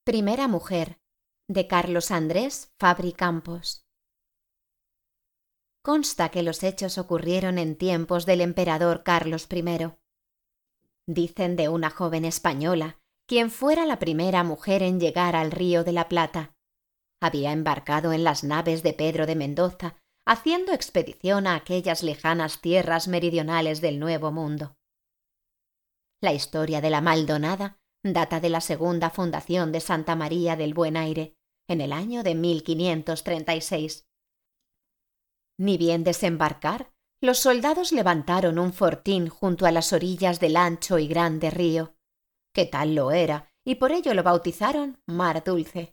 Primera mujer, de Carlos Andrés Fabri Campos. Consta que los hechos ocurrieron en tiempos del emperador Carlos I. Dicen de una joven española, quien fuera la primera mujer en llegar al Río de la Plata. Había embarcado en las naves de Pedro de Mendoza, haciendo expedición a aquellas lejanas tierras meridionales del Nuevo Mundo. La historia de la Maldonada data de la segunda fundación de Santa María del Buen Aire, en el año de 1536. Ni bien desembarcar, los soldados levantaron un fortín junto a las orillas del ancho y grande río, que tal lo era, y por ello lo bautizaron Mar Dulce.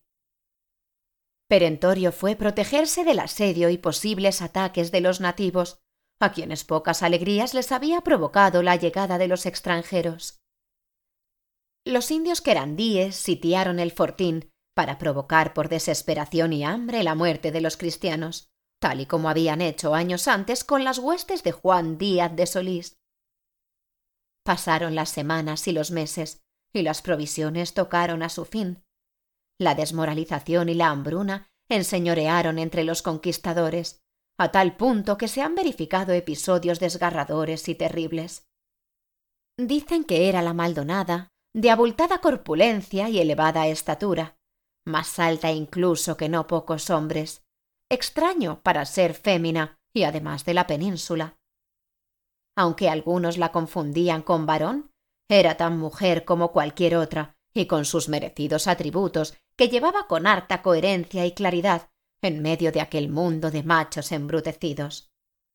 Perentorio fue protegerse del asedio y posibles ataques de los nativos, a quienes pocas alegrías les había provocado la llegada de los extranjeros. Los indios querandíes sitiaron el fortín para provocar por desesperación y hambre la muerte de los cristianos, tal y como habían hecho años antes con las huestes de Juan Díaz de Solís. Pasaron las semanas y los meses, y las provisiones tocaron a su fin. La desmoralización y la hambruna enseñorearon entre los conquistadores, a tal punto que se han verificado episodios desgarradores y terribles. Dicen que era la Maldonada, de abultada corpulencia y elevada estatura, más alta incluso que no pocos hombres, extraño para ser fémina y además de la península. Aunque algunos la confundían con varón, era tan mujer como cualquier otra, y con sus merecidos atributos que llevaba con harta coherencia y claridad en medio de aquel mundo de machos embrutecidos.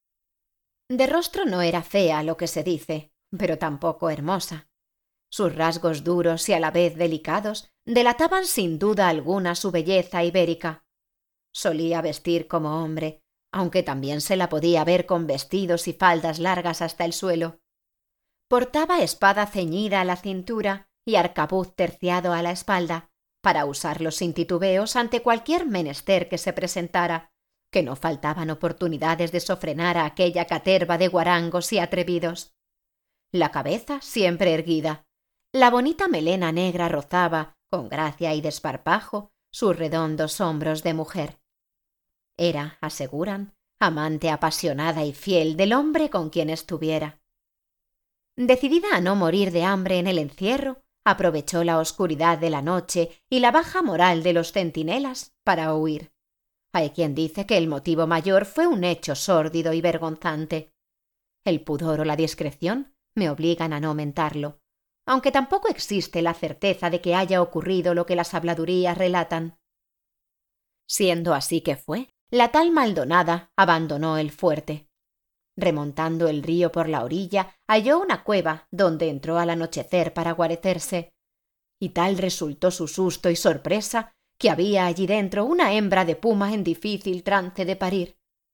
De rostro no era fea lo que se dice, pero tampoco hermosa. Sus rasgos duros y a la vez delicados delataban sin duda alguna su belleza ibérica. Solía vestir como hombre, aunque también se la podía ver con vestidos y faldas largas hasta el suelo. Portaba espada ceñida a la cintura y arcabuz terciado a la espalda, para usarlos sin titubeos ante cualquier menester que se presentara, que no faltaban oportunidades de sofrenar a aquella caterva de guarangos y atrevidos. La cabeza siempre erguida, la bonita melena negra rozaba, con gracia y desparpajo, sus redondos hombros de mujer. Era, aseguran, amante apasionada y fiel del hombre con quien estuviera. Decidida a no morir de hambre en el encierro, aprovechó la oscuridad de la noche y la baja moral de los centinelas para huir. Hay quien dice que el motivo mayor fue un hecho sórdido y vergonzante. El pudor o la discreción me obligan a no mentarlo, aunque tampoco existe la certeza de que haya ocurrido lo que las habladurías relatan. Siendo así que fue, la tal Maldonada abandonó el fuerte. Remontando el río por la orilla, halló una cueva donde entró al anochecer para guarecerse, y tal resultó su susto y sorpresa que había allí dentro una hembra de puma en difícil trance de parir.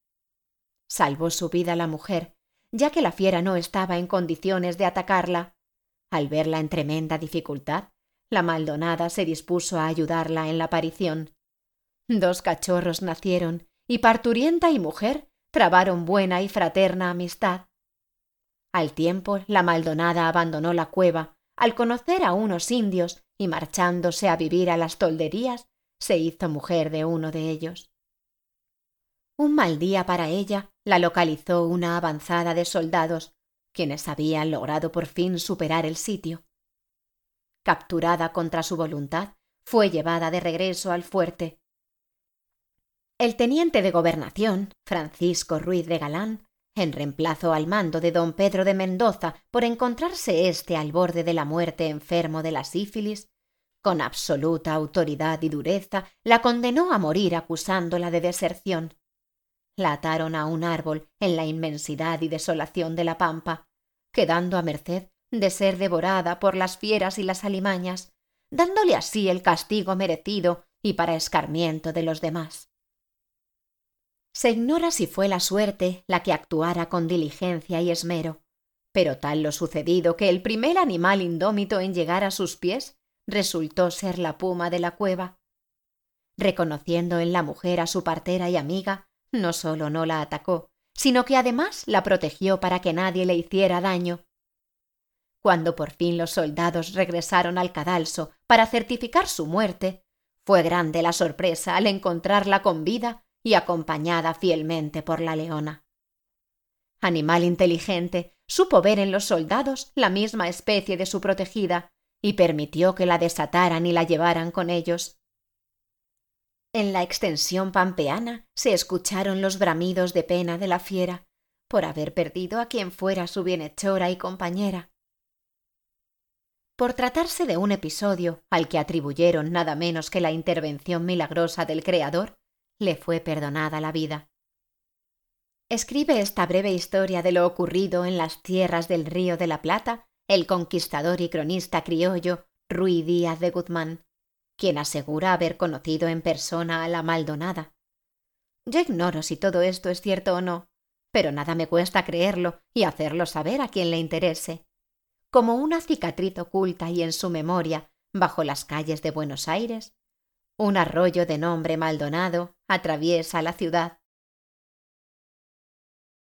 Salvó su vida la mujer, ya que la fiera no estaba en condiciones de atacarla. Al verla en tremenda dificultad, la Maldonada se dispuso a ayudarla en la parición. 2 cachorros nacieron, y parturienta y mujer trabaron buena y fraterna amistad. Al tiempo, la Maldonada abandonó la cueva, al conocer a unos indios, y marchándose a vivir a las tolderías, se hizo mujer de uno de ellos. Un mal día para ella la localizó una avanzada de soldados, quienes habían logrado por fin superar el sitio. Capturada contra su voluntad, fue llevada de regreso al fuerte. El teniente de gobernación, Francisco Ruiz de Galán, en reemplazo al mando de don Pedro de Mendoza por encontrarse éste al borde de la muerte enfermo de la sífilis, con absoluta autoridad y dureza la condenó a morir acusándola de deserción. La ataron a un árbol en la inmensidad y desolación de la pampa, quedando a merced de ser devorada por las fieras y las alimañas, dándole así el castigo merecido y para escarmiento de los demás. Se ignora si fue la suerte la que actuara con diligencia y esmero, pero tal lo sucedido que el primer animal indómito en llegar a sus pies resultó ser la puma de la cueva. Reconociendo en la mujer a su partera y amiga, no sólo no la atacó, sino que además la protegió para que nadie le hiciera daño. Cuando por fin los soldados regresaron al cadalso para certificar su muerte, fue grande la sorpresa al encontrarla con vida y acompañada fielmente por la leona. Animal inteligente, supo ver en los soldados la misma especie de su protegida y permitió que la desataran y la llevaran con ellos. En la extensión pampeana se escucharon los bramidos de pena de la fiera por haber perdido a quien fuera su bienhechora y compañera. Por tratarse de un episodio al que atribuyeron nada menos que la intervención milagrosa del Creador, le fue perdonada la vida. Escribe esta breve historia de lo ocurrido en las tierras del Río de la Plata el conquistador y cronista criollo Ruy Díaz de Guzmán, quien asegura haber conocido en persona a la Maldonada. Yo ignoro si todo esto es cierto o no, pero nada me cuesta creerlo y hacerlo saber a quien le interese. Como una cicatriz oculta y en su memoria, bajo las calles de Buenos Aires, un arroyo de nombre Maldonado atraviesa la ciudad,